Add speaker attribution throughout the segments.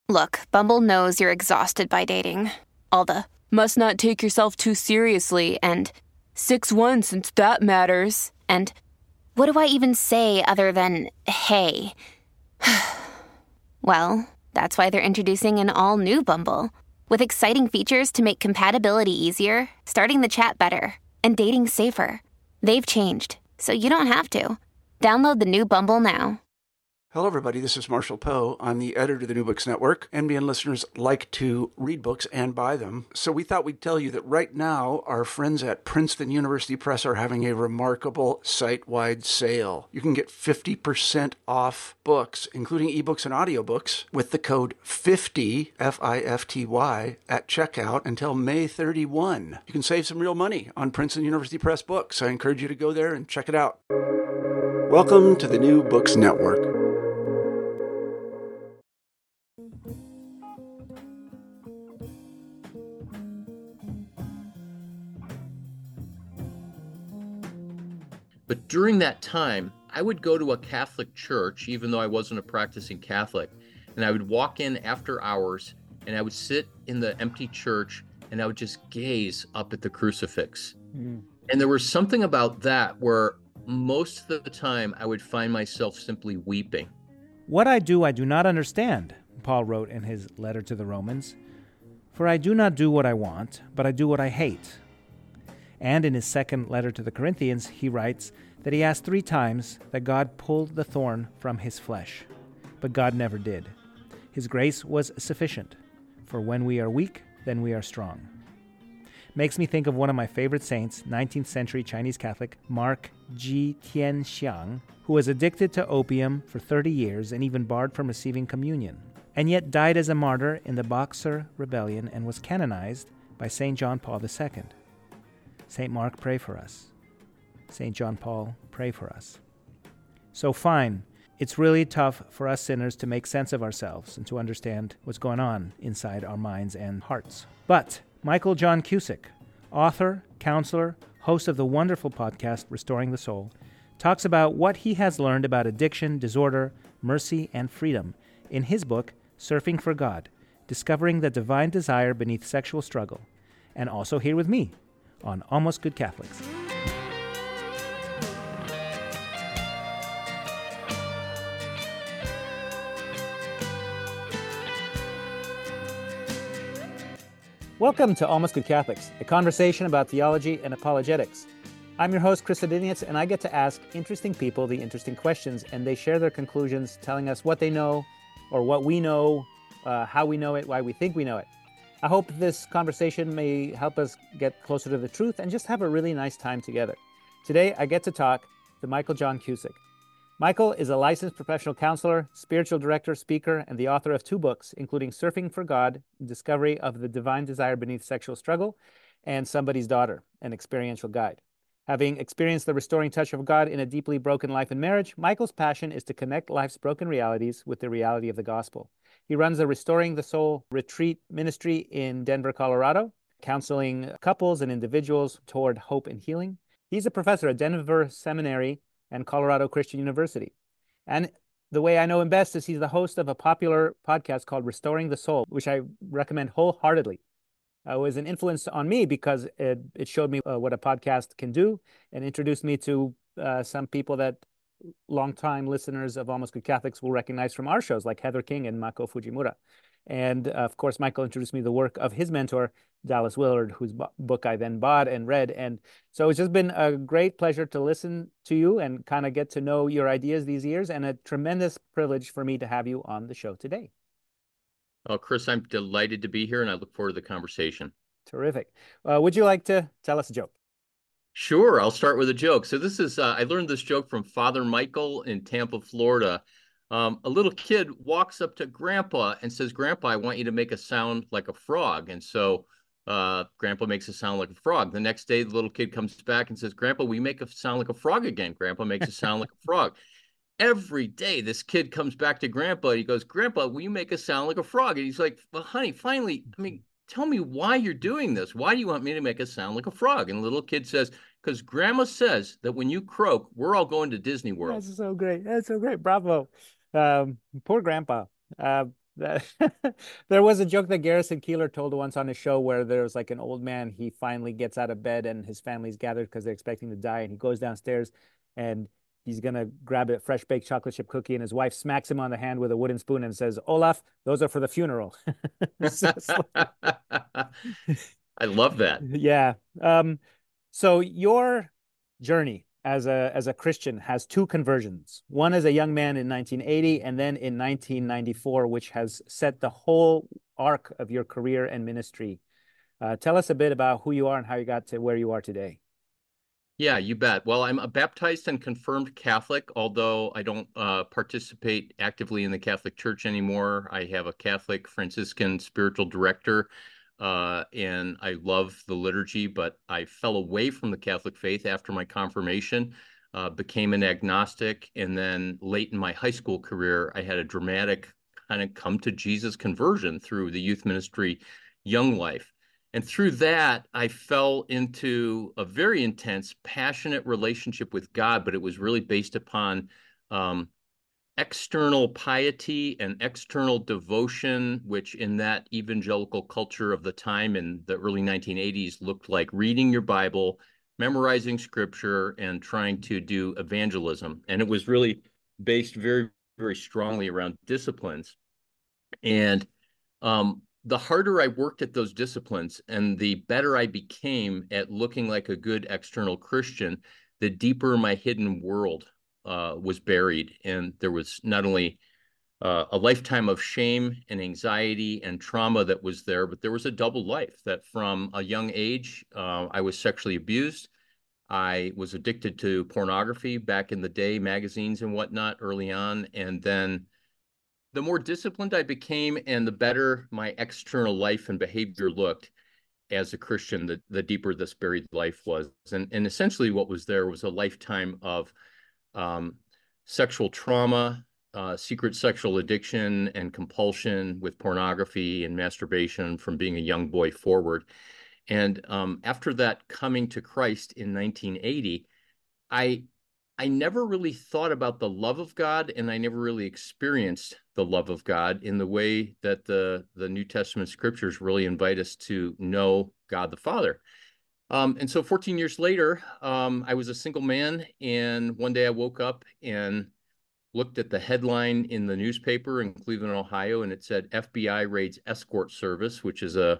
Speaker 1: Look, Bumble knows you're exhausted by dating. All the must not take yourself too seriously and 6'1" since that matters. And what do I even say other than hey? Well, that's why they're introducing an all-new Bumble with exciting features to make compatibility easier, starting the chat better, and dating safer. They've changed, so you don't have to. Download the new Bumble now.
Speaker 2: Hello, everybody. This is Marshall Poe. I'm the editor of the New Books Network. NBN listeners like to read books and buy them. So we thought we'd tell you that right now, our friends at Princeton University Press are having a remarkable site-wide sale. You can get 50% off books, including ebooks and audiobooks, with the code 50, F-I-F-T-Y, at checkout until May 31. You can save some real money on Princeton University Press books. I encourage you to go there and check it out. Welcome to the New Books Network.
Speaker 3: But during that time, I would go to a Catholic church, even though I wasn't a practicing Catholic, and I would walk in after hours and I would sit in the empty church and I would just gaze up at the crucifix. And there was something about that where most of the time I would find myself simply weeping.
Speaker 4: What I do not understand, Paul wrote in his letter to the Romans. For I do not do what I want, but I do what I hate. And in his second letter to the Corinthians, he writes that he asked 3 times that God pulled the thorn from his flesh. But God never did. His grace was sufficient. For when we are weak, then we are strong. Makes me think of one of my favorite saints, 19th century Chinese Catholic, Mark Ji Tianxiang, who was addicted to opium for 30 years and even barred from receiving communion, and yet died as a martyr in the Boxer Rebellion and was canonized by St. John Paul II. St. Mark, pray for us. St. John Paul, pray for us. So fine, it's really tough for us sinners to make sense of ourselves and to understand what's going on inside our minds and hearts. But Michael John Cusick, author, counselor, host of the wonderful podcast Restoring the Soul, talks about what he has learned about addiction, disorder, mercy, and freedom in his book, Surfing for God, Discovering the Divine Desire Beneath Sexual Struggle, and also here with me on Almost Good Catholics. Welcome to Almost Good Catholics, a conversation about theology and apologetics. I'm your host, Chris Adinius, and I get to ask interesting people the interesting questions, and they share their conclusions, telling us what they know, or what we know, how we know it, why we think we know it. I hope this conversation may help us get closer to the truth and just have a really nice time together. Today, I get to talk to Michael John Cusick. Michael is a licensed professional counselor, spiritual director, speaker, and the author of 2 books, including Surfing for God, Discovery of the Divine Desire Beneath Sexual Struggle, and Somebody's Daughter, an experiential guide. Having experienced the restoring touch of God in a deeply broken life and marriage, Michael's passion is to connect life's broken realities with the reality of the gospel. He runs the Restoring the Soul retreat ministry in Denver, Colorado, counseling couples and individuals toward hope and healing. He's a professor at Denver Seminary and Colorado Christian University. And the way I know him best is he's the host of a popular podcast called Restoring the Soul, which I recommend wholeheartedly. It was an influence on me because it showed me what a podcast can do and introduced me to some people that longtime listeners of Almost Good Catholics will recognize from our shows, like Heather King and Mako Fujimura. And of course, Michael introduced me to the work of his mentor, Dallas Willard, whose book I then bought and read. And so it's just been a great pleasure to listen to you and kind of get to know your ideas these years, and a tremendous privilege for me to have you on the show today.
Speaker 3: Oh, Chris, I'm delighted to be here, and I look forward to the conversation.
Speaker 4: Terrific. Would you like to tell us a joke?
Speaker 3: Sure, I'll start with a joke. So this is, I learned this joke from Father Michael in Tampa, Florida. A little kid walks up to Grandpa and says, Grandpa, I want you to make a sound like a frog. And so Grandpa makes a sound like a frog. The next day, the little kid comes back and says, Grandpa, we make a sound like a frog again. Grandpa makes a sound like a frog. Every day, this kid comes back to Grandpa. He goes, Grandpa, will you make a sound like a frog? And he's like, well, honey, finally, tell me why you're doing this. Why do you want me to make a sound like a frog? And the little kid says, because Grandma says that when you croak, we're all going to Disney World.
Speaker 4: That's so great. That's so great. Bravo. Poor Grandpa. That there was a joke that Garrison Keillor told once on his show where there's like an old man, he finally gets out of bed and his family's gathered because they're expecting to die, and he goes downstairs and he's gonna grab a fresh baked chocolate chip cookie, and his wife smacks him on the hand with a wooden spoon and says, "Olaf, those are for the funeral."
Speaker 3: I love that.
Speaker 4: Yeah. So your journey as a Christian has two conversions. One as a young man in 1980, and then in 1994, which has set the whole arc of your career and ministry. Tell us a bit about who you are and how you got to where you are today.
Speaker 3: Yeah, you bet. Well, I'm a baptized and confirmed Catholic, although I don't participate actively in the Catholic Church anymore. I have a Catholic Franciscan spiritual director, and I love the liturgy, but I fell away from the Catholic faith after my confirmation, became an agnostic, and then late in my high school career, I had a dramatic kind of come to Jesus conversion through the youth ministry Young Life. And through that, I fell into a very intense, passionate relationship with God, but it was really based upon external piety and external devotion, which in that evangelical culture of the time in the early 1980s looked like reading your Bible, memorizing scripture, and trying to do evangelism. And it was really based very, very strongly around disciplines. And the harder I worked at those disciplines and the better I became at looking like a good external Christian, the deeper my hidden world was buried. And there was not only a lifetime of shame and anxiety and trauma that was there, but there was a double life that from a young age, I was sexually abused. I was addicted to pornography back in the day, magazines and whatnot early on. And then the more disciplined I became and the better my external life and behavior looked as a Christian, the deeper this buried life was. And essentially what was there was a lifetime of sexual trauma, secret sexual addiction and compulsion with pornography and masturbation from being a young boy forward. And after that coming to Christ in 1980, I never really thought about the love of God, and I never really experienced the love of God in the way that the New Testament scriptures really invite us to know God the Father. And so 14 years later, I was a single man, and one day I woke up and looked at the headline in the newspaper in Cleveland, Ohio, and it said FBI raids escort service, which is a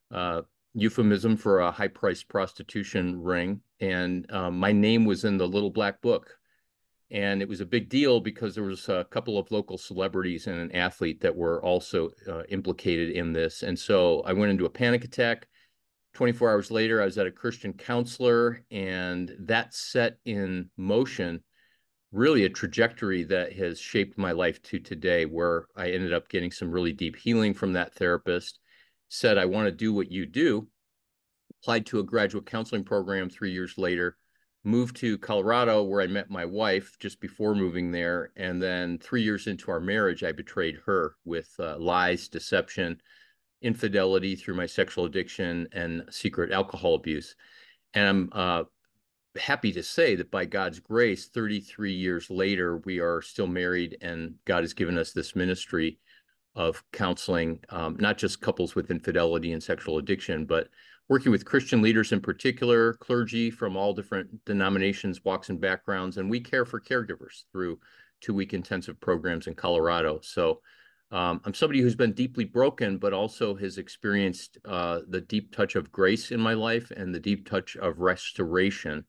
Speaker 3: euphemism for a high-priced prostitution ring. And my name was in the little black book. And it was a big deal because there was a couple of local celebrities and an athlete that were also implicated in this. And so I went into a panic attack. 24 hours later, I was at a Christian counselor, and that set in motion really a trajectory that has shaped my life to today, where I ended up getting some really deep healing from that therapist, said, I want to do what you do, applied to a graduate counseling program 3 years later, moved to Colorado where I met my wife just before moving there. And then 3 years into our marriage, I betrayed her with lies, deception, infidelity through my sexual addiction and secret alcohol abuse. And I'm happy to say that by God's grace, 33 years later, we are still married, and God has given us this ministry of counseling, not just couples with infidelity and sexual addiction, but working with Christian leaders in particular, clergy from all different denominations, walks, and backgrounds. And we care for caregivers through 2-week intensive programs in Colorado. So I'm somebody who's been deeply broken, but also has experienced the deep touch of grace in my life and the deep touch of restoration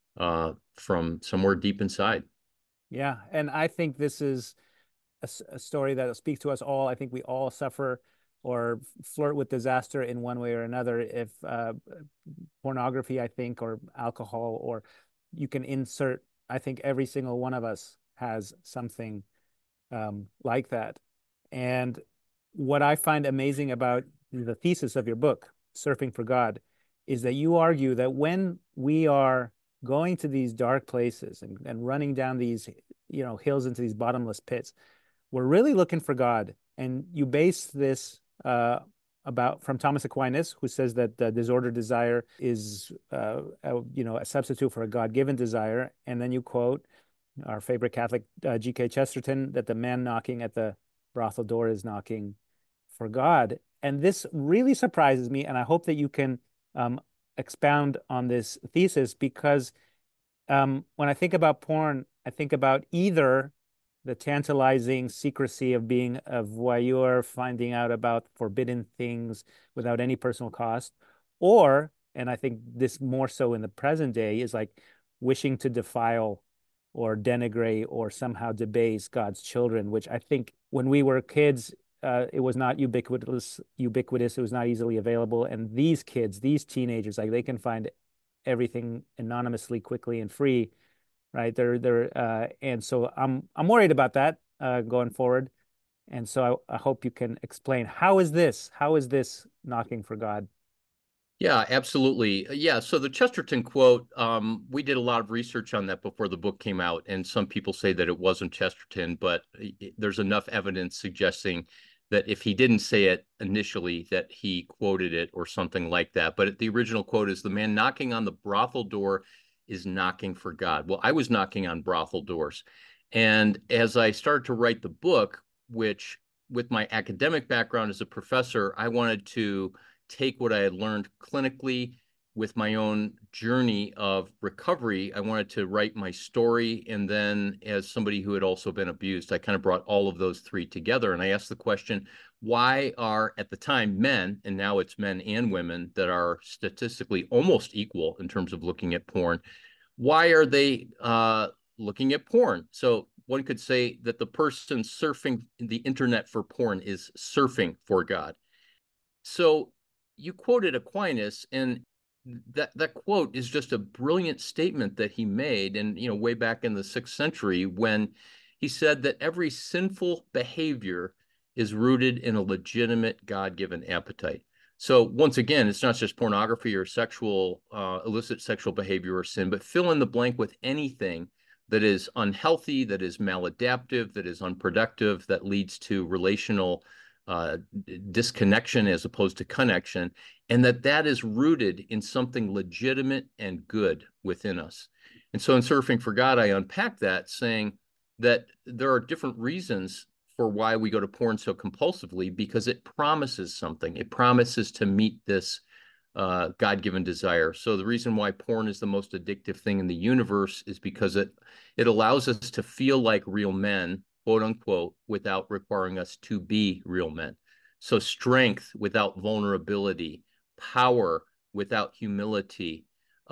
Speaker 3: from somewhere deep inside.
Speaker 4: Yeah, and I think this is a story that speaks to us all. I think we all suffer or flirt with disaster in one way or another. If pornography, I think, or alcohol, or you can insert, I think every single one of us has something like that. And what I find amazing about the thesis of your book, Surfing for God, is that you argue that when we are going to these dark places and running down these, hills into these bottomless pits, we're really looking for God. And you base this from Thomas Aquinas, who says that the disordered desire is, a substitute for a God-given desire. And then you quote our favorite Catholic, G.K. Chesterton, that the man knocking at the brothel door is knocking for God. And this really surprises me, and I hope that you can expound on this thesis, because when I think about porn, I think about either the tantalizing secrecy of being a voyeur, finding out about forbidden things without any personal cost, or, and I think this more so in the present day, is like wishing to defile or denigrate or somehow debase God's children, which I think when we were kids, it was not ubiquitous. It was not easily available. And these kids, these teenagers, like they can find everything anonymously, quickly, and free, right? And so I'm worried about that going forward. And so I hope you can explain how is this knocking for God?
Speaker 3: Yeah, absolutely. Yeah, so the Chesterton quote, we did a lot of research on that before the book came out, and some people say that it wasn't Chesterton, but there's enough evidence suggesting that if he didn't say it initially, that he quoted it or something like that. But the original quote is, "The man knocking on the brothel door is knocking for God." Well, I was knocking on brothel doors. And as I started to write the book, which with my academic background as a professor, I wanted to take what I had learned clinically with my own journey of recovery. I wanted to write my story. And then as somebody who had also been abused, I kind of brought all of those three together. And I asked the question, why are at the time men, and now it's men and women that are statistically almost equal in terms of looking at porn, why are they looking at porn? So one could say that the person surfing the internet for porn is surfing for God. So you quoted Aquinas, and that quote is just a brilliant statement that he made, and way back in the 6th century, when he said that every sinful behavior is rooted in a legitimate God-given appetite. So once again, it's not just pornography or illicit sexual behavior or sin, but fill in the blank with anything that is unhealthy, that is maladaptive, that is unproductive, that leads to relational disconnection as opposed to connection, and that is rooted in something legitimate and good within us. And so in Surfing for God, I unpack that, saying that there are different reasons for why we go to porn so compulsively, because it promises something. It promises to meet this God-given desire. So the reason why porn is the most addictive thing in the universe is because it allows us to feel like real men, quote unquote, without requiring us to be real men. So strength without vulnerability, power without humility,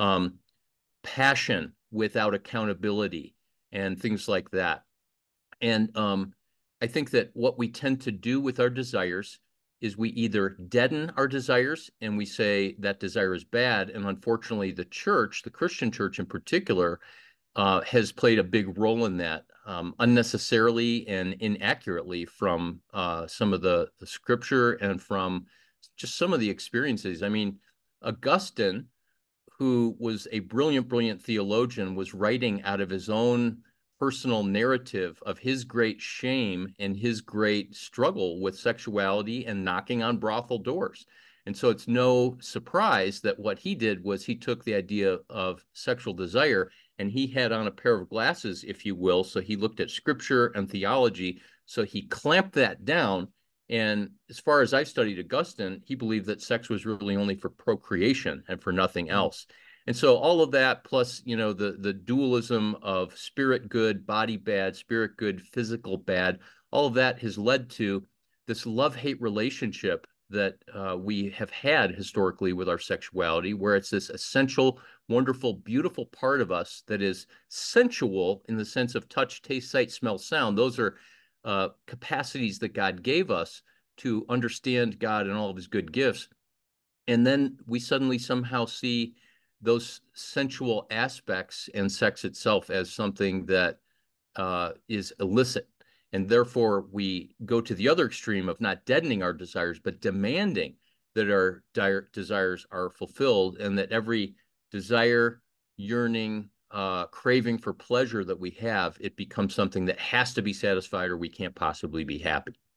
Speaker 3: passion without accountability, and things like that. And I think that what we tend to do with our desires is we either deaden our desires and we say that desire is bad. And unfortunately, the church, the Christian church in particular, has played a big role in that, unnecessarily and inaccurately, from some of the scripture and from just some of the experiences. I mean, Augustine, who was a brilliant theologian, was writing out of his own personal narrative of his great shame and his great struggle with sexuality and knocking on brothel doors. And so it's no surprise that what he did was he took the idea of sexual desire and he had on a pair of glasses, if you will. So he looked at scripture and theology. So he clamped that down. And as far as I've studied Augustine, he believed that sex was really only for procreation and for nothing else. And so all of that, plus, the dualism of spirit good, body bad, spirit good, physical bad, all of that has led to this love-hate relationship that we have had historically with our sexuality, where it's this essential, wonderful, beautiful part of us that is sensual in the sense of touch, taste, sight, smell, sound. Those are capacities that God gave us to understand God and all of his good gifts. And then we suddenly somehow see those sensual aspects and sex itself as something that is illicit. And therefore, we go to the other extreme of not deadening our desires, but demanding that our desires are fulfilled, and that every desire, yearning, craving for pleasure that we have, it becomes something that has to be satisfied or we can't possibly be happy.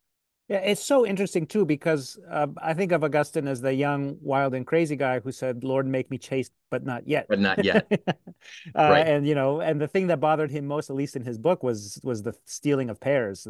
Speaker 4: Yeah, it's so interesting too because I think of Augustine as the young, wild, and crazy guy who said, "Lord, make me chaste, but not yet."
Speaker 3: But not yet. Right.
Speaker 4: And and the thing that bothered him most, at least in his book, was the stealing of pears.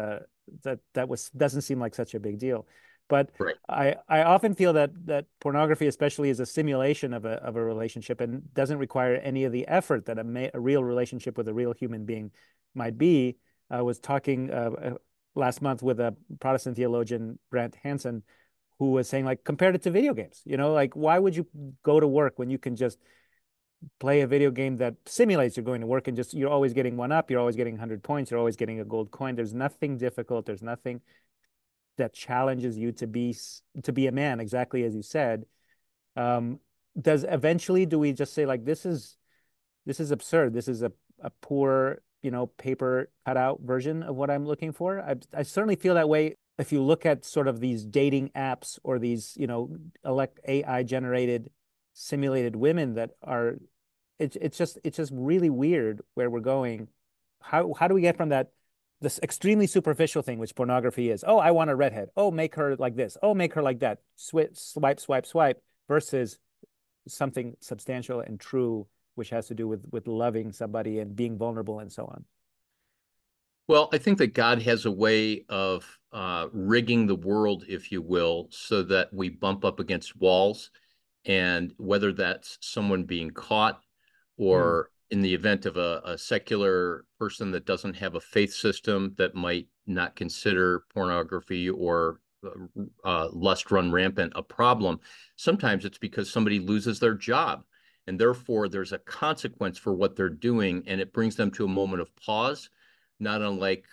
Speaker 4: That was doesn't seem like such a big deal, but
Speaker 3: Right.
Speaker 4: I often feel that pornography, especially, is a simulation of a relationship and doesn't require any of the effort that a real relationship with a real human being might be. I was talking last month with a Protestant theologian, Brant Hansen, who was saying, like, compared it to video games. Like, why would you go to work when you can just play a video game that simulates you're going to work and just you're always getting one up, you're always getting 100 points, you're always getting a gold coin. There's nothing difficult. There's nothing that challenges you to be a man, exactly as you said. Um, do we just say, like, this is absurd. This is a poor, paper cutout version of what I'm looking for. I certainly feel that way if you look at sort of these dating apps or these, elect AI generated simulated women that are, it's just really weird where we're going. How do we get from this extremely superficial thing, which pornography is? Oh, I want a redhead. Oh, make her like this. Oh, make her like that. Swipe, swipe, swipe, versus something substantial and true, which has to do with loving somebody and being vulnerable and so on.
Speaker 3: Well, I think that God has a way of rigging the world, if you will, so that we bump up against walls. And whether that's someone being caught
Speaker 4: Mm.
Speaker 3: or in the event of a secular person that doesn't have a faith system that might not consider pornography or lust run rampant a problem, sometimes it's because somebody loses their job. And therefore, there's a consequence for what they're doing, and it brings them to a moment of pause, not unlike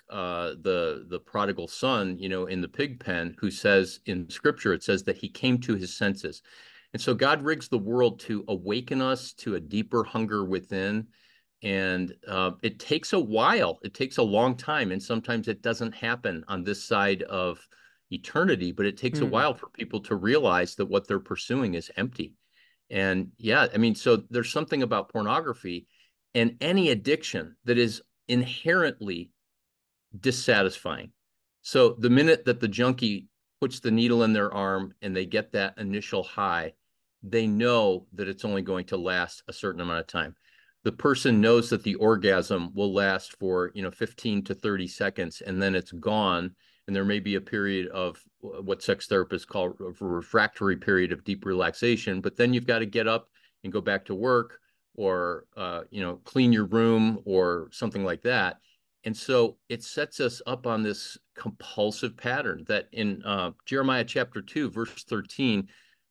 Speaker 3: the prodigal son, in the pig pen, who says in Scripture, it says that he came to his senses. And so God rigs the world to awaken us to a deeper hunger within. And it takes a while. It takes a long time. And sometimes it doesn't happen on this side of eternity, but it takes a
Speaker 4: Mm.
Speaker 3: while for people to realize that what they're pursuing is empty. And yeah, I mean, so there's something about pornography and any addiction that is inherently dissatisfying. So the minute that the junkie puts the needle in their arm and they get that initial high, they know that it's only going to last a certain amount of time. The person knows that the orgasm will last for 15 to 30 seconds, and then it's gone. And there may be a period of what sex therapists call a refractory period of deep relaxation, but then you've got to get up and go back to work, or clean your room or something like that. And so it sets us up on this compulsive pattern that in Jeremiah chapter 2, verse 13,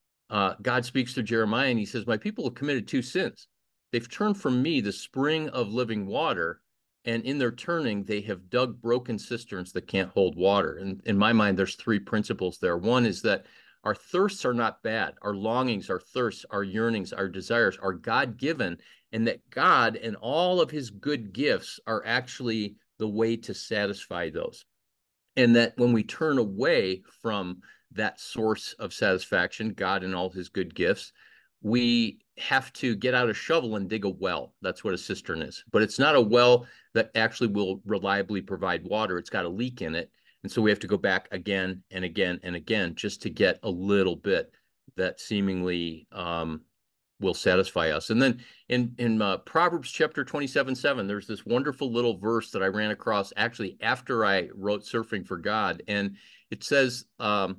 Speaker 3: God speaks to Jeremiah and he says, my people have committed two sins. They've turned from me, the spring of living water, and in their turning, they have dug broken cisterns that can't hold water. And in my mind, there's three principles there. One is that our thirsts are not bad. Our longings, our thirsts, our yearnings, our desires are God-given, and that God and all of his good gifts are actually the way to satisfy those. And that when we turn away from that source of satisfaction, God and all his good gifts, we have to get out a shovel and dig a well. That's what a cistern is. But it's not a well that actually will reliably provide water. It's got a leak in it. And so we have to go back again and again and again just to get a little bit that seemingly will satisfy us. And then in Proverbs chapter 27:7, there's this wonderful little verse that I ran across actually after I wrote Surfing for God. And it says, the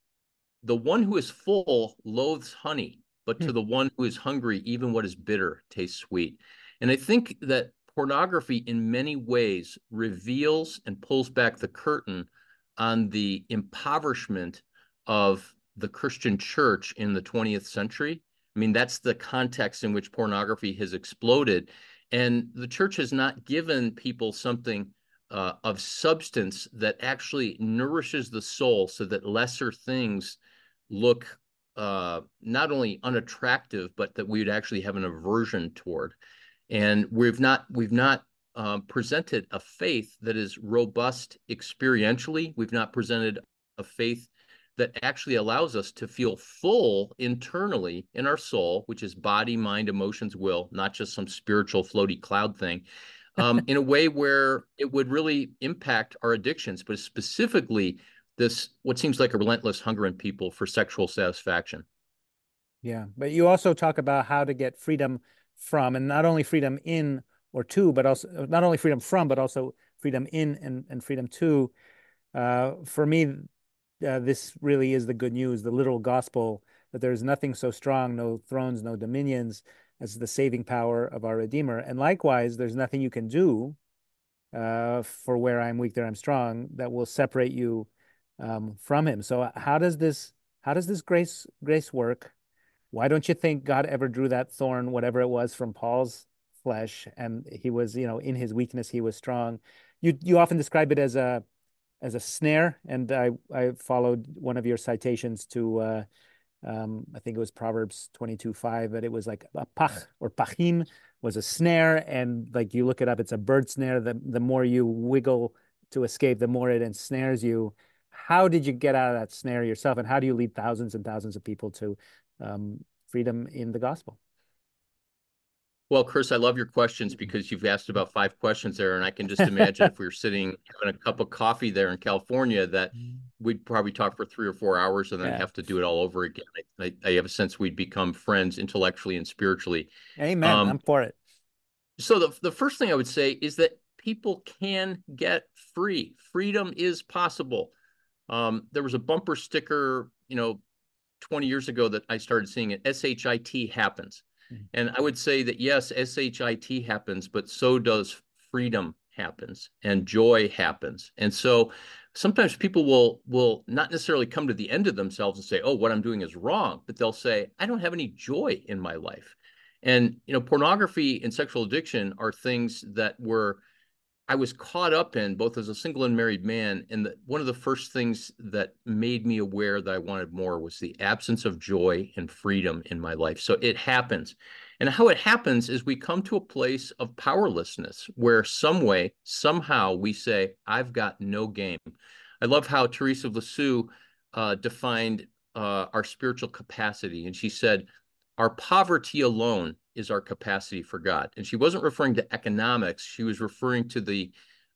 Speaker 3: one who is full loathes honey, but to the one who is hungry, even what is bitter tastes sweet. And I think that pornography in many ways reveals and pulls back the curtain on the impoverishment of the Christian church in the 20th century. I mean, that's the context in which pornography has exploded. And the church has not given people something of substance that actually nourishes the soul so that lesser things look not only unattractive, but that we would actually have an aversion toward. And we've not presented a faith that is robust experientially. We've not presented a faith that actually allows us to feel full internally in our soul, which is body, mind, emotions, will, not just some spiritual floaty cloud thing, in a way where it would really impact our addictions, but specifically this what seems like a relentless hunger in people for sexual satisfaction.
Speaker 4: Yeah, but you also talk about how to get freedom from, and not only freedom in or to, but also not only freedom from, but also freedom in and freedom to. For me, this really is the good news, the literal gospel, that there is nothing so strong, no thrones, no dominions, as the saving power of our Redeemer. And likewise, there's nothing you can do for where I'm weak, there I'm strong, that will separate you from him. So how does this grace work? Why don't you think God ever drew that thorn, whatever it was, from Paul's flesh, and he was, in his weakness, he was strong. You often describe it as a snare, and I followed one of your citations to I think it was Proverbs 22:5, but it was like a pach or pachim was a snare, and like you look it up, it's a bird snare. The more you wiggle to escape, the more it ensnares you. How did you get out of that snare yourself, and how do you lead thousands and thousands of people to freedom in the gospel?
Speaker 3: Well, Chris, I love your questions because you've asked about 5 questions there, and I can just imagine if we were sitting having a cup of coffee there in California, that we'd probably talk for 3 or 4 hours and then have to do it all over again. I have a sense we'd become friends intellectually and spiritually.
Speaker 4: Amen. I'm for it.
Speaker 3: So the first thing I would say is that people can get free. Freedom is possible. There was a bumper sticker, 20 years ago that I started seeing it. SHIT happens. And I would say that, yes, SHIT happens, but so does freedom happens and joy happens. And so sometimes people will not necessarily come to the end of themselves and say, oh, what I'm doing is wrong, but they'll say, I don't have any joy in my life. And, pornography and sexual addiction are things that I was caught up in both as a single and married man. And one of the first things that made me aware that I wanted more was the absence of joy and freedom in my life. So it happens. And how it happens is we come to a place of powerlessness where somehow we say, I've got no game. I love how Teresa of Lisieux defined our spiritual capacity. And she said, our poverty alone is our capacity for God. And she wasn't referring to economics. She was referring to the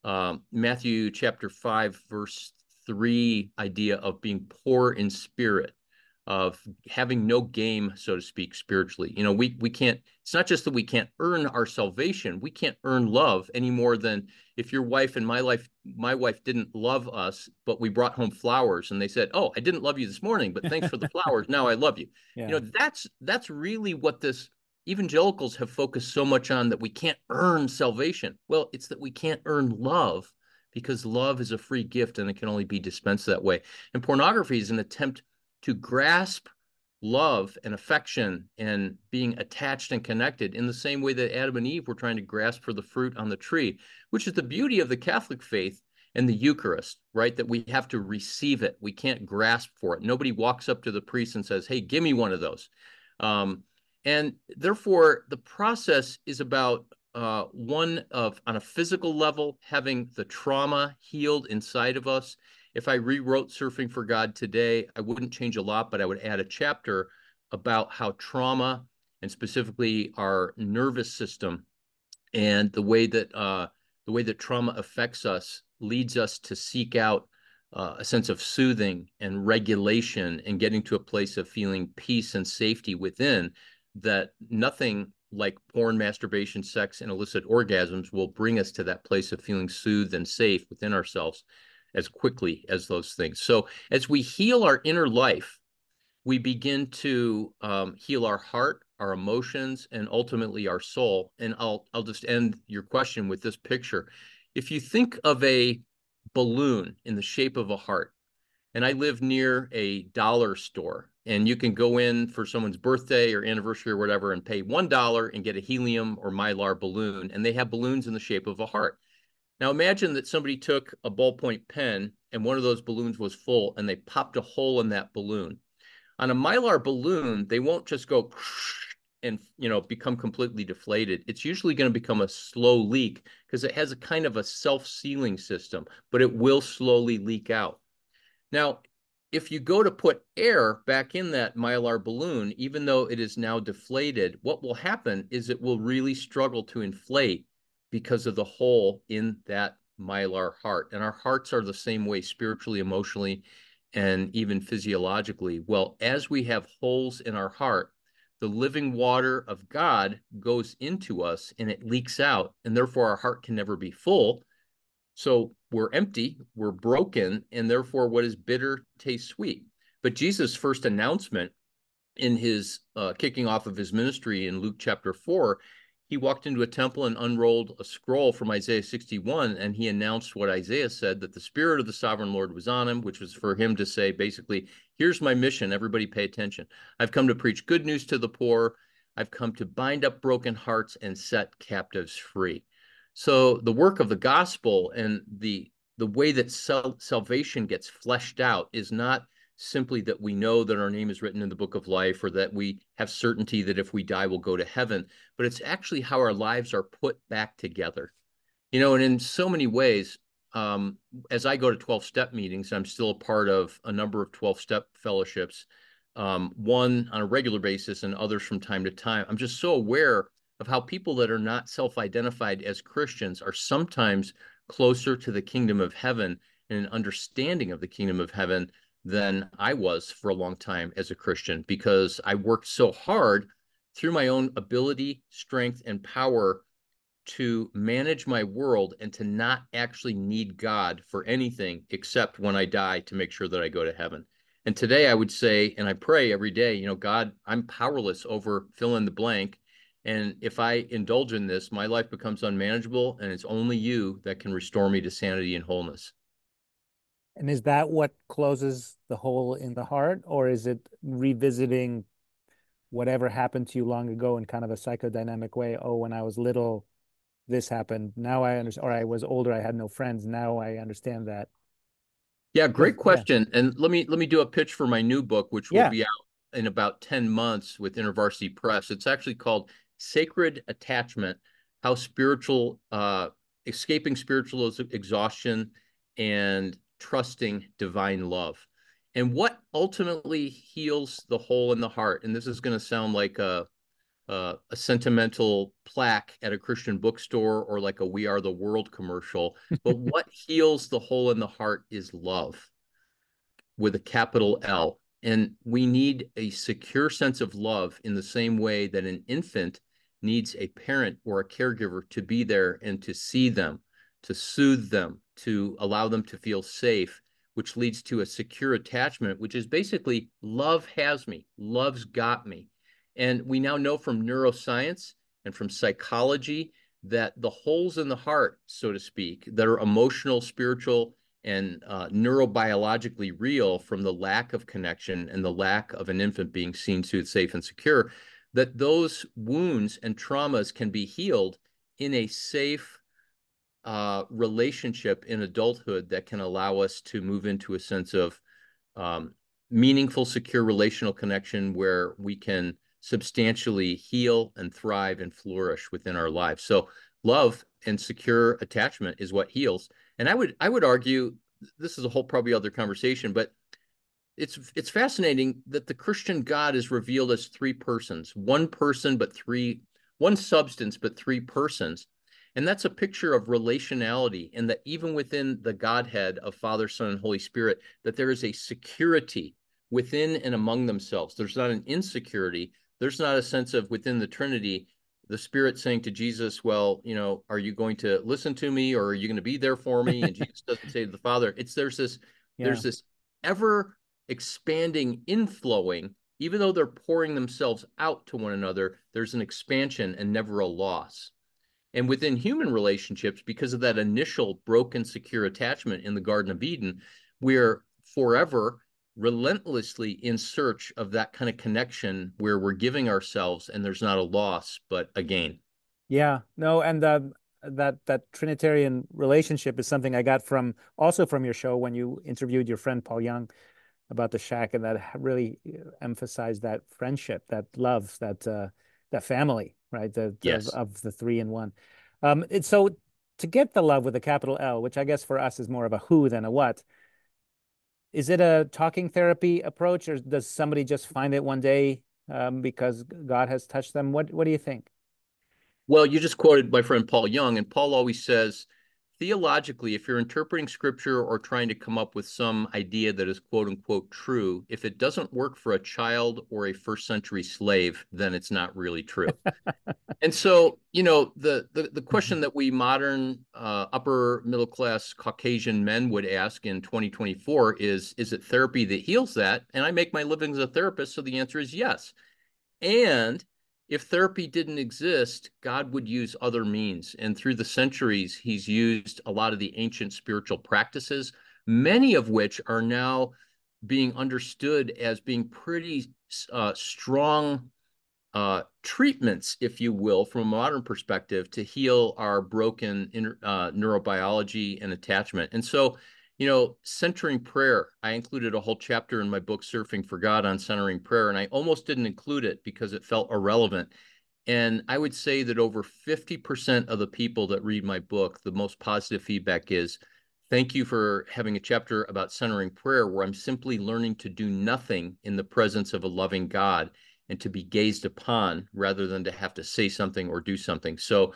Speaker 3: Matthew chapter 5, verse 3 idea of being poor in spirit, of having no game, so to speak, spiritually. We can't, it's not just that we can't earn our salvation. We can't earn love any more than if your wife and my wife didn't love us, but we brought home flowers and they said, oh, I didn't love you this morning, but thanks for the flowers. Now I love you. Yeah. That's really what this evangelicals have focused so much on, that we can't earn salvation. Well, it's that we can't earn love, because love is a free gift and it can only be dispensed that way. And pornography is an attempt to grasp love and affection and being attached and connected in the same way that Adam and Eve were trying to grasp for the fruit on the tree, which is the beauty of the Catholic faith and the Eucharist, right? That we have to receive it. We can't grasp for it. Nobody walks up to the priest and says, hey, give me one of those. And therefore, the process is about on a physical level, having the trauma healed inside of us. If I rewrote Surfing for God today, I wouldn't change a lot, but I would add a chapter about how trauma, and specifically our nervous system, and the way that trauma affects us, leads us to seek out a sense of soothing and regulation and getting to a place of feeling peace and safety within, that nothing like porn, masturbation, sex, and illicit orgasms will bring us to that place of feeling soothed and safe within ourselves as quickly as those things. So as we heal our inner life, we begin to heal our heart, our emotions, and ultimately our soul. And I'll just end your question with this picture. If you think of a balloon in the shape of a heart, and I live near a dollar store, and you can go in for someone's birthday or anniversary or whatever and pay $1 and get a helium or mylar balloon, and they have balloons in the shape of a heart. Now imagine that somebody took a ballpoint pen and one of those balloons was full and they popped a hole in that balloon. On a mylar balloon, they won't just go and become completely deflated. It's usually going to become a slow leak because it has a kind of a self-sealing system, but it will slowly leak out. Now, if you go to put air back in that mylar balloon, even though it is now deflated, what will happen is it will really struggle to inflate because of the hole in that mylar heart. And our hearts are the same way spiritually, emotionally, and even physiologically. Well, as we have holes in our heart, the living water of God goes into us and it leaks out, and therefore our heart can never be full. So we're empty, we're broken, and therefore what is bitter tastes sweet. But Jesus' first announcement in his kicking off of his ministry in Luke chapter 4, he walked into a temple and unrolled a scroll from Isaiah 61, and he announced what Isaiah said, that the Spirit of the Sovereign Lord was on him, which was for him to say, basically, here's my mission, everybody pay attention. I've come to preach good news to the poor. I've come to bind up broken hearts and set captives free. So the work of the gospel and the way that salvation gets fleshed out is not simply that we know that our name is written in the book of life, or that we have certainty that if we die, we'll go to heaven, but it's actually how our lives are put back together. And in so many ways, as I go to 12-step meetings, I'm still a part of a number of 12-step fellowships, one on a regular basis and others from time to time. I'm just so aware of how people that are not self-identified as Christians are sometimes closer to the kingdom of heaven and an understanding of the kingdom of heaven than I was for a long time as a Christian, because I worked so hard through my own ability, strength, and power to manage my world and to not actually need God for anything except when I die to make sure that I go to heaven. And today I would say, and I pray every day, God, I'm powerless over fill in the blank. And if I indulge in this, my life becomes unmanageable, and it's only you that can restore me to sanity and wholeness.
Speaker 4: And is that what closes the hole in the heart, or is it revisiting whatever happened to you long ago in kind of a psychodynamic way? Oh, when I was little, this happened. Now I understand. Or I was older, I had no friends. Now I understand that.
Speaker 3: Yeah, great question. Yeah. And let me do a pitch for my new book, which will be out in about 10 months with InterVarsity Press. It's actually called Sacred Attachment: How Escaping Spiritual Exhaustion and Trusting Divine Love. And what ultimately heals the hole in the heart, and this is going to sound like a sentimental plaque at a Christian bookstore or like a We Are the World commercial, but what heals the hole in the heart is love, with a capital L. And we need a secure sense of love in the same way that an infant needs a parent or a caregiver to be there and to see them, to soothe them, to allow them to feel safe, which leads to a secure attachment, which is basically love has me, love's got me. And we now know from neuroscience and from psychology that the holes in the heart, so to speak, that are emotional, spiritual, and neurobiologically real from the lack of connection and the lack of an infant being seen, soothed, safe, and secure, that those wounds and traumas can be healed in a safe relationship in adulthood that can allow us to move into a sense of meaningful, secure relational connection where we can substantially heal and thrive and flourish within our lives. So love and secure attachment is what heals. And I would argue, this is a whole probably other conversation, but it's fascinating that the Christian God is revealed as three persons, one person, but one substance, but three persons. And that's a picture of relationality, and that even within the Godhead of Father, Son, and Holy Spirit, that there is a security within and among themselves. There's not an insecurity. There's not a sense of within the Trinity, the Spirit saying to Jesus, well, are you going to listen to me, or are you going to be there for me? And Jesus doesn't say to the Father. There's this ever expanding, inflowing, even though they're pouring themselves out to one another, there's an expansion and never a loss. And within human relationships, because of that initial broken, secure attachment in the Garden of Eden, we're forever relentlessly in search of that kind of connection where we're giving ourselves and there's not a loss, but a gain.
Speaker 4: Yeah, no, and that Trinitarian relationship is something I got from your show when you interviewed your friend Paul Young about the shack, and that really emphasized that friendship, that love, that family, right?
Speaker 3: Yes.
Speaker 4: Of the three in one. So to get the love with a capital L, which I guess for us is more of a who than a what, is it a talking therapy approach, or does somebody just find it one day because God has touched them? What do you think?
Speaker 3: Well, you just quoted my friend Paul Young, and Paul always says, theologically, if you're interpreting scripture or trying to come up with some idea that is quote unquote true, if it doesn't work for a child or a first century slave, then it's not really true. And so, the question that we modern upper middle class Caucasian men would ask in 2024 is it therapy that heals that? And I make my living as a therapist, so the answer is yes. And if therapy didn't exist, God would use other means. And through the centuries, he's used a lot of the ancient spiritual practices, many of which are now being understood as being pretty strong treatments, if you will, from a modern perspective to heal our broken neurobiology and attachment. And so, centering prayer, I included a whole chapter in my book, Surfing for God, on centering prayer, and I almost didn't include it because it felt irrelevant. And I would say that over 50% of the people that read my book, the most positive feedback is, thank you for having a chapter about centering prayer where I'm simply learning to do nothing in the presence of a loving God and to be gazed upon rather than to have to say something or do something. So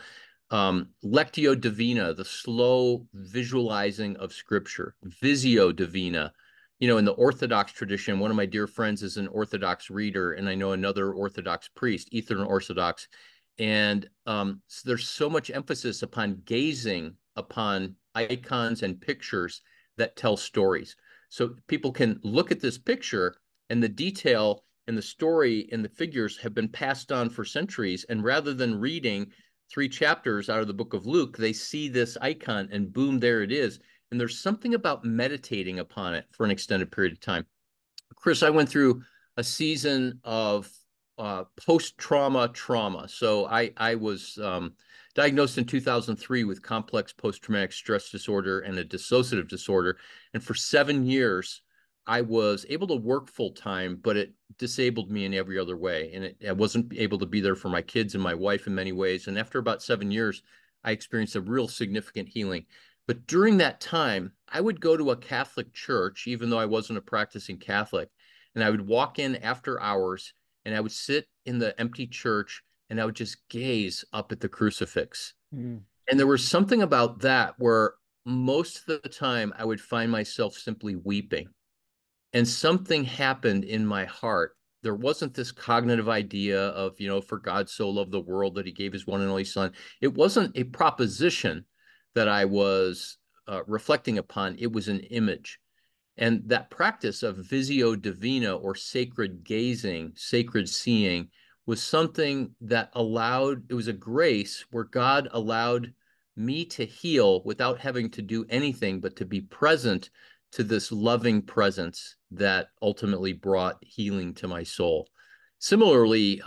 Speaker 3: Lectio Divina, the slow visualizing of scripture, Visio Divina, in the Orthodox tradition, one of my dear friends is an Orthodox reader, and I know another Orthodox priest, Eastern Orthodox. And so there's so much emphasis upon gazing upon icons and pictures that tell stories. So people can look at this picture and the detail and the story and the figures have been passed on for centuries. And rather than reading 3 chapters out of the book of Luke, they see this icon and boom, there it is. And there's something about meditating upon it for an extended period of time. Chris, I went through a season of post-trauma trauma. So I was diagnosed in 2003 with complex post-traumatic stress disorder and a dissociative disorder. And for 7 years, I was able to work full time, but it disabled me in every other way. And I wasn't able to be there for my kids and my wife in many ways. And after about 7 years, I experienced a real significant healing. But during that time, I would go to a Catholic church, even though I wasn't a practicing Catholic, and I would walk in after hours and I would sit in the empty church and I would just gaze up at the crucifix. Mm. And there was something about that where most of the time I would find myself simply weeping. And something happened in my heart. There wasn't this cognitive idea of, for God so loved the world that he gave his one and only son. It wasn't a proposition that I was reflecting upon. It was an image. And that practice of Visio Divina, or sacred gazing, sacred seeing, was something that it was a grace where God allowed me to heal without having to do anything but to be present to this loving presence that ultimately brought healing to my soul. Similarly,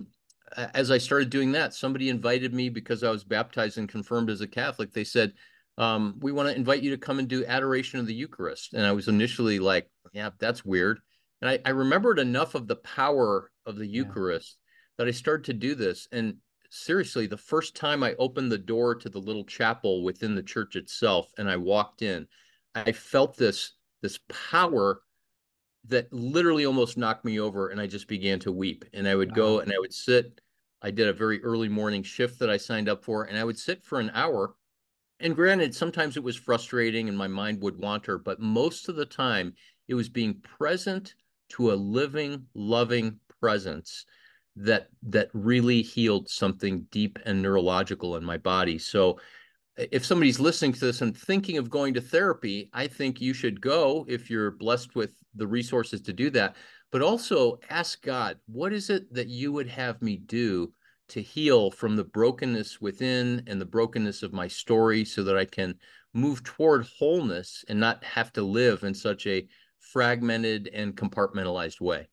Speaker 3: as I started doing that, somebody invited me because I was baptized and confirmed as a Catholic. They said, we want to invite you to come and do adoration of the Eucharist. And I was initially like, yeah, that's weird. And I remembered enough of the power of the Eucharist that I started to do this. And seriously, the first time I opened the door to the little chapel within the church itself and I walked in, I felt this power that literally almost knocked me over, and I just began to weep. And I would go and I would sit. I did a very early morning shift that I signed up for, and I would sit for an hour. And granted, sometimes it was frustrating and my mind would wander, but most of the time it was being present to a living, loving presence that really healed something deep and neurological in my body. So if somebody's listening to this and thinking of going to therapy, I think you should go if you're blessed with the resources to do that. But also ask God, what is it that you would have me do to heal from the brokenness within and the brokenness of my story so that I can move toward wholeness and not have to live in such a fragmented and compartmentalized way?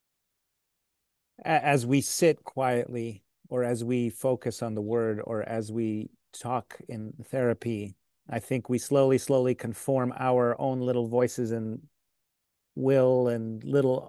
Speaker 4: As we sit quietly, or as we focus on the word, or as we talk in therapy, I think we slowly conform our own little voices and will and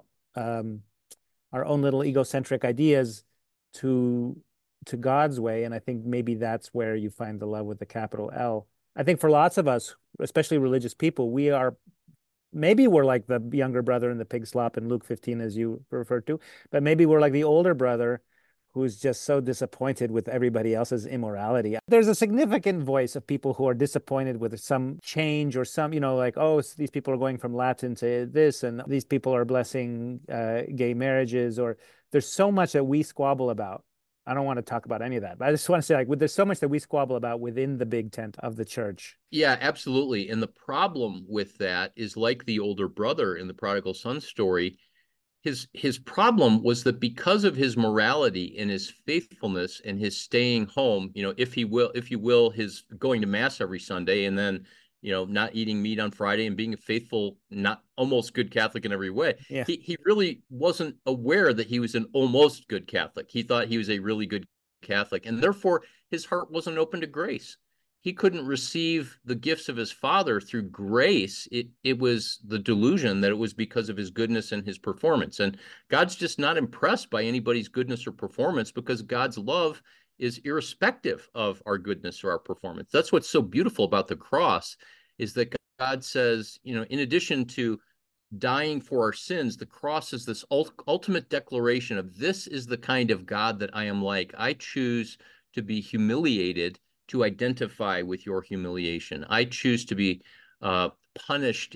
Speaker 4: our own little egocentric ideas to God's way. And I think maybe that's where you find the love with the capital L. I think for lots of us, especially religious people, maybe we're like the younger brother in the pig slop in Luke 15, as you referred to, but maybe we're like the older brother who's just so disappointed with everybody else's immorality. There's a significant voice of people who are disappointed with some change or some, like, oh, these people are going from Latin to this, and these people are blessing gay marriages, or there's so much that we squabble about. I don't want to talk about any of that, but I just want to say, like, there's so much that we squabble about within the big tent of the church.
Speaker 3: Yeah, absolutely. And the problem with that is, like the older brother in the prodigal son story, his problem was that because of his morality and his faithfulness and his staying home, if you will, his going to mass every Sunday, and then not eating meat on Friday, and being a faithful, not almost good Catholic in every way.
Speaker 4: Yeah.
Speaker 3: He really wasn't aware that he was an almost good Catholic. He thought he was a really good Catholic, and therefore his heart wasn't open to grace. He couldn't receive the gifts of his Father through grace. It was the delusion that it was because of his goodness and his performance. And God's just not impressed by anybody's goodness or performance, because God's love is irrespective of our goodness or our performance. That's what's so beautiful about the cross, is that God says, in addition to dying for our sins, the cross is this ultimate declaration of, this is the kind of God that I am like. I choose to be humiliated to identify with your humiliation. I choose to be punished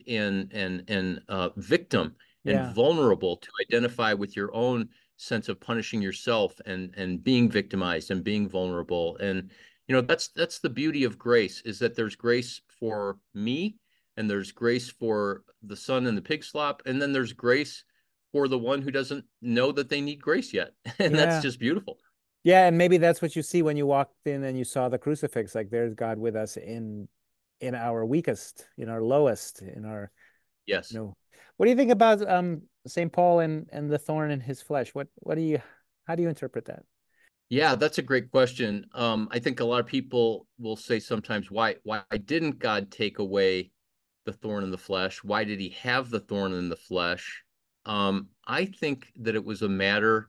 Speaker 3: and victim and vulnerable to identify with your own sense of punishing yourself and being victimized and being vulnerable. And that's the beauty of grace, is that there's grace for me, and there's grace for the son in the pig slop, and then there's grace for the one who doesn't know that they need grace yet. And that's just beautiful.
Speaker 4: Yeah, and maybe that's what you see when you walked in and you saw the crucifix. Like, there's God with us in our weakest, in our lowest, in our
Speaker 3: yes.
Speaker 4: What do you think about St. Paul and the thorn in his flesh? How do you interpret that?
Speaker 3: Yeah, that's a great question. I think a lot of people will say sometimes, why didn't God take away the thorn in the flesh? Why did he have the thorn in the flesh? I think that it was a matter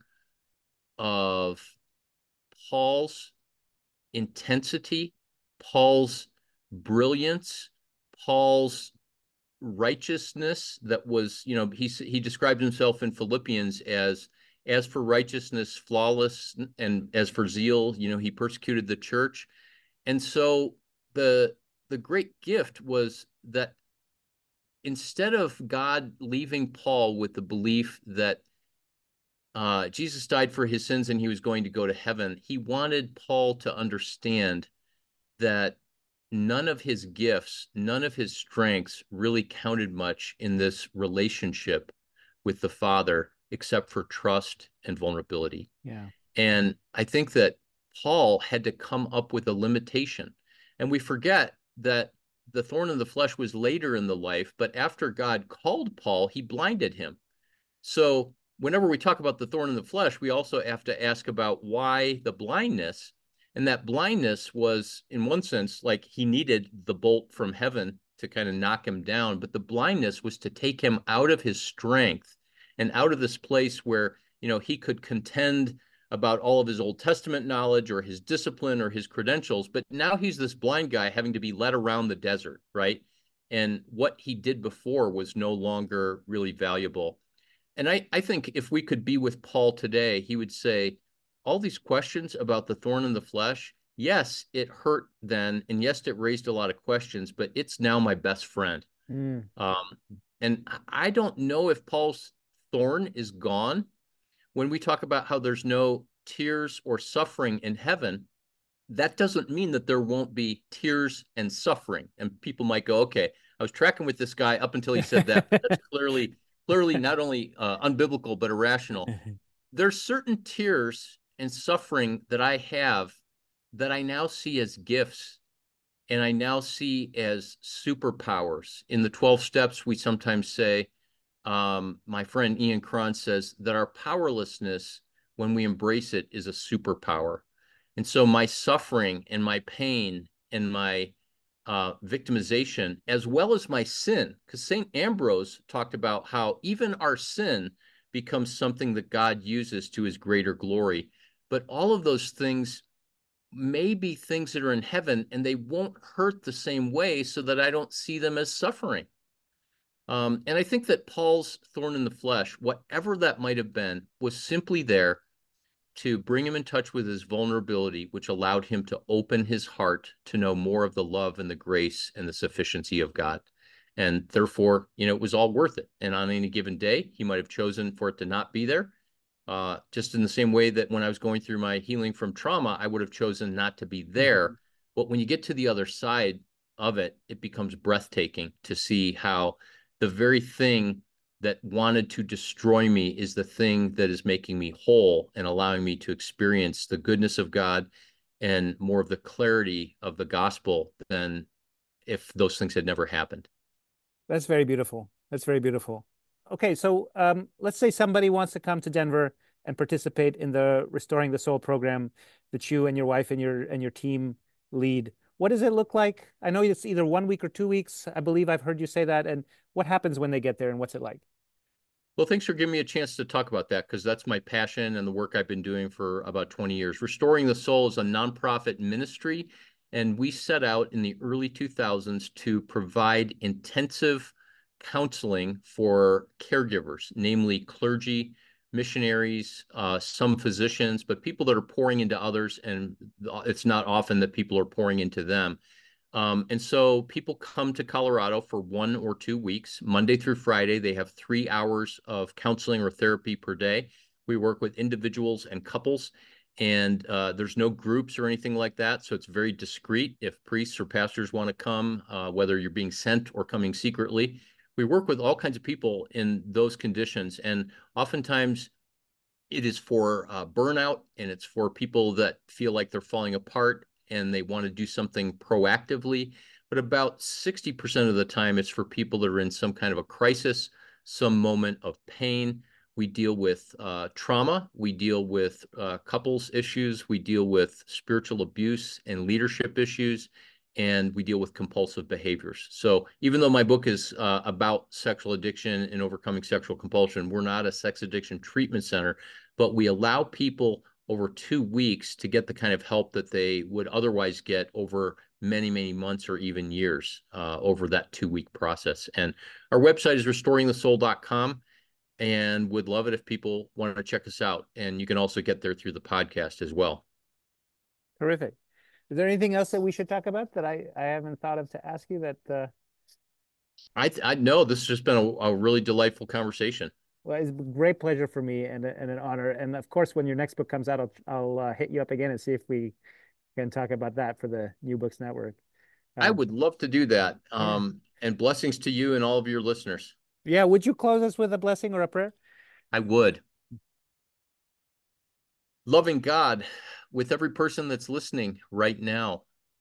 Speaker 3: of Paul's intensity, Paul's brilliance, Paul's righteousness. That was, he described himself in Philippians as for righteousness, flawless, and as for zeal, he persecuted the church. And so the great gift was that instead of God leaving Paul with the belief that Jesus died for his sins and he was going to go to heaven, he wanted Paul to understand that none of his gifts, none of his strengths really counted much in this relationship with the Father, except for trust and vulnerability.
Speaker 4: Yeah.
Speaker 3: And I think that Paul had to come up with a limitation. And we forget that the thorn in the flesh was later in the life, but after God called Paul, he blinded him. So whenever we talk about the thorn in the flesh, we also have to ask about why the blindness. And that blindness was, in one sense, like he needed the bolt from heaven to kind of knock him down. But the blindness was to take him out of his strength and out of this place where, he could contend about all of his Old Testament knowledge or his discipline or his credentials. But now he's this blind guy having to be led around the desert, right? And what he did before was no longer really valuable. And I think if we could be with Paul today, he would say, all these questions about the thorn in the flesh, yes, it hurt then, and yes, it raised a lot of questions, but it's now my best friend. And I don't know if Paul's thorn is gone. When we talk about how there's no tears or suffering in heaven, that doesn't mean that there won't be tears and suffering. And people might go, okay, I was tracking with this guy up until he said that. That's clearly not only unbiblical, but irrational. There's certain tears and suffering that I have that I now see as gifts, and I now see as superpowers. In the 12 steps, we sometimes say, my friend Ian Cron says that our powerlessness, when we embrace it, is a superpower. And so my suffering and my pain and my victimization, as well as my sin, because St. Ambrose talked about how even our sin becomes something that God uses to his greater glory. But all of those things may be things that are in heaven, and they won't hurt the same way, so that I don't see them as suffering. And I think that Paul's thorn in the flesh, whatever that might have been, was simply there to bring him in touch with his vulnerability, which allowed him to open his heart to know more of the love and the grace and the sufficiency of God. And therefore, it was all worth it. And on any given day, he might have chosen for it to not be there. Just in the same way that when I was going through my healing from trauma, I would have chosen not to be there. Mm-hmm. But when you get to the other side of it, it becomes breathtaking to see how the very thing that wanted to destroy me is the thing that is making me whole and allowing me to experience the goodness of God and more of the clarity of the gospel than if those things had never happened.
Speaker 4: That's very beautiful. That's very beautiful. Okay, so let's say somebody wants to come to Denver and participate in the Restoring the Soul program that you and your wife and your team lead. What does it look like? I know it's either 1 week or 2 weeks. I believe I've heard you say that. And what happens when they get there and what's it like?
Speaker 3: Well, thanks for giving me a chance to talk about that, because that's my passion and the work I've been doing for about 20 years. Restoring the Soul is a nonprofit ministry, and we set out in the early 2000s to provide intensive counseling for caregivers, namely clergy, missionaries, some physicians, but people that are pouring into others, and it's not often that people are pouring into them. And so people come to Colorado for 1 or 2 weeks, Monday through Friday. They have 3 hours of counseling or therapy per day. We work with individuals and couples, and there's no groups or anything like that. So it's very discreet. If priests or pastors want to come, whether you're being sent or coming secretly, we work with all kinds of people in those conditions. And oftentimes it is for burnout, and it's for people that feel like they're falling apart and they want to do something proactively. But about 60% of the time, it's for people that are in some kind of a crisis, some moment of pain. We deal with trauma. We deal with couples issues. We deal with spiritual abuse and leadership issues. And we deal with compulsive behaviors. So even though my book is about sexual addiction and overcoming sexual compulsion, we're not a sex addiction treatment center, but we allow people over 2 weeks to get the kind of help that they would otherwise get over many, many months or even years over that 2-week process. And our website is restoringthesoul.com, and would love it if people want to check us out. And you can also get there through the podcast as well.
Speaker 4: Terrific. Is there anything else that we should talk about that I haven't thought of to ask you that?
Speaker 3: I know this has just been a really delightful conversation.
Speaker 4: Well, it's a great pleasure for me and an honor. And of course, when your next book comes out, I'll hit you up again and see if we can talk about that for the New Books Network.
Speaker 3: I would love to do that. And blessings to you and all of your listeners.
Speaker 4: Yeah. Would you close us with a blessing or a prayer?
Speaker 3: I would. Loving God, with every person that's listening right now,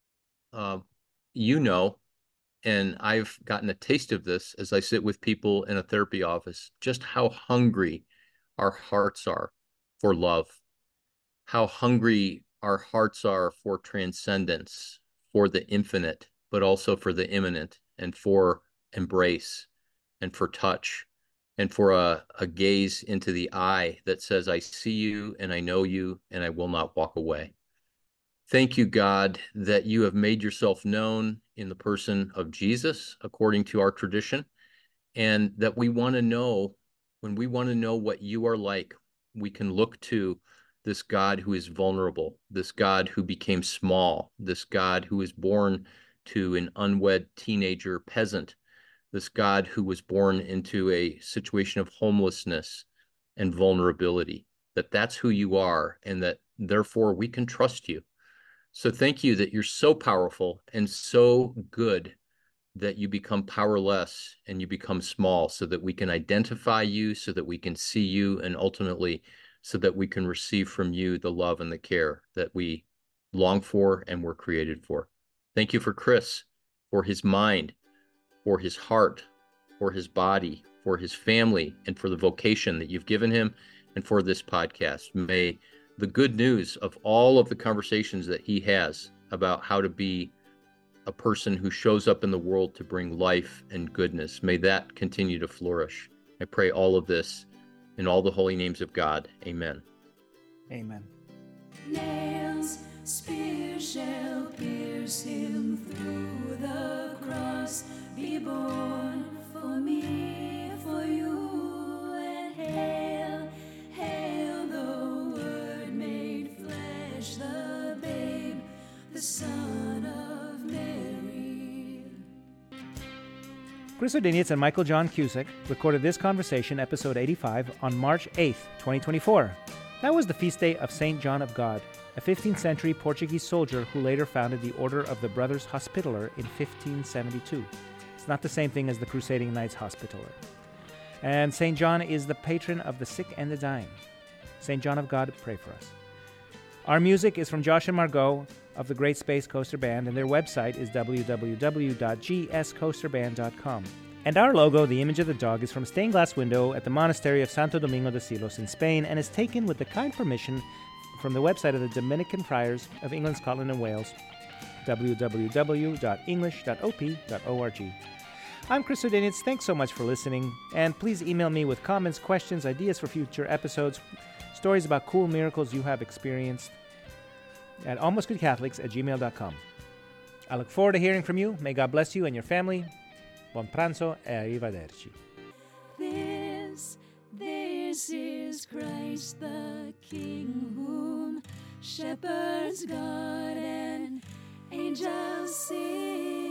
Speaker 3: and I've gotten a taste of this as I sit with people in a therapy office, just how hungry our hearts are for love, how hungry our hearts are for transcendence, for the infinite, but also for the immanent, and for embrace, and for touch, and for a gaze into the eye that says, I see you, and I know you, and I will not walk away. Thank you, God, that you have made yourself known in the person of Jesus, according to our tradition, and that we want to know, when we want to know what you are like, we can look to this God who is vulnerable, this God who became small, this God who was born to an unwed teenager peasant, this God who was born into a situation of homelessness and vulnerability, that's who you are, and that therefore we can trust you. So thank you that you're so powerful and so good that you become powerless and you become small, so that we can identify you, so that we can see you, and ultimately so that we can receive from you the love and the care that we long for and were created for. Thank you for Chris, for his mind, for his heart, for his body, for his family, and for the vocation that you've given him, and for this podcast. May the good news of all of the conversations that he has about how to be a person who shows up in the world to bring life and goodness, may that continue to flourish. I pray all of this in all the holy names of God. Amen.
Speaker 4: Amen.
Speaker 5: Nails, spear shall pierce him through the cross, be born for me, for you, and hail, hail the Word made
Speaker 4: Chris Odinius and Michael John Cusick recorded this conversation, episode 85, on March 8th, 2024. That was the feast day of St. John of God, a 15th century Portuguese soldier who later founded the Order of the Brothers Hospitaller in 1572. It's not the same thing as the Crusading Knights Hospitaller. And St. John is the patron of the sick and the dying. St. John of God, pray for us. Our music is from Josh and Margot of the Great Space Coaster Band, and their website is www.gscoasterband.com. And our logo, the image of the dog, is from a stained glass window at the monastery of Santo Domingo de Silos in Spain and is taken with the kind permission from the website of the Dominican Friars of England, Scotland, and Wales, www.english.op.org. I'm Chris Odinius. Thanks so much for listening, and please email me with comments, questions, ideas for future episodes, stories about cool miracles you have experienced at almostgoodcatholics@gmail.com. I look forward to hearing from you. May God bless you and your family. Buon pranzo e arrivederci.
Speaker 5: This is Christ the King, whom shepherds guard and angels sing.